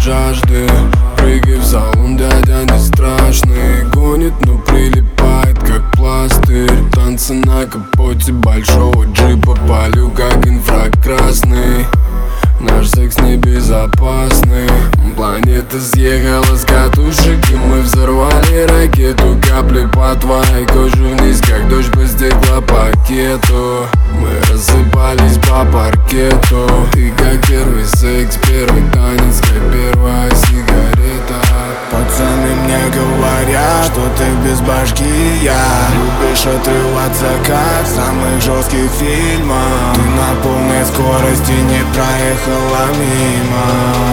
жажды. Прыгай в салон, дядя не страшный. Гонит, но прилипает как пластырь. Танцы на капоте большого джипа. Палю как инфракрасный. Наш секс небезопасный. Планета съехала с катушек, и мы взорвали ракету. Капли по твоей коже вниз, как дождь по стеклопакету. Мы рассыпались по паркету. Ты как первый секс, первый танец, как первая сигарета. Пацаны мне говорят, что ты без башки, я. Любишь отрываться, как в самых жестких фильмах. Ты на полной скорости не проехала мимо,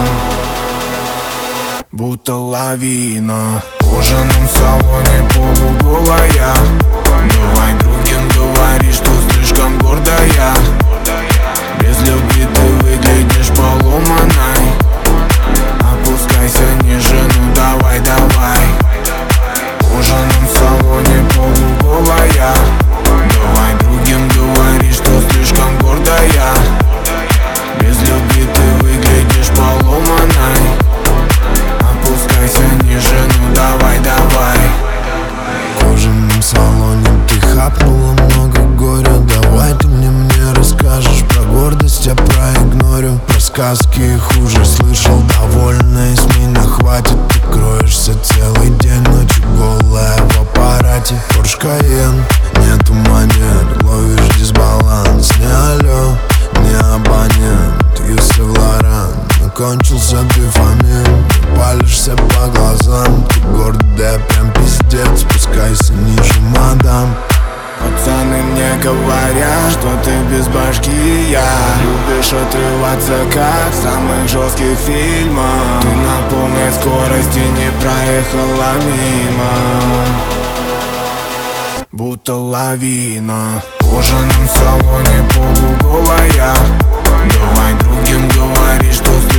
будто лавина. В кожаном салоне полуголая. Давай другим говори, что слишком гордая. Без любви ты выглядишь поломанной. Опускайся ниже, ну давай, давай. В кожаном салоне полуголая. Давай другим говори, что слишком гордая. Без любви ты выглядишь поломанной. Опускайся ниже, ну давай, давай. В кожаном салоне ты хапнула много горя. Давай ты мне расскажешь про гордость, я проигнорю. Про сказки и хуже слышал довольно, и с меня хватит. Ты кроешься целый день, ночью голая в аппарате. Порш Кайен, нету манер, ловишь дисбаланс. Не алло, не абонент, Юсеф Лоран. Кончился дофамин, ты палишься по глазам. Ты гордая, прям пиздец, спускайся ниже, мадам. Пацаны мне говорят, что ты без башки, я. Любишь отрываться, как в самых жестких фильмах. Ты на полной скорости не проехала мимо, будто лавина. В кожаном салоне полуголая. Давай другим говори, что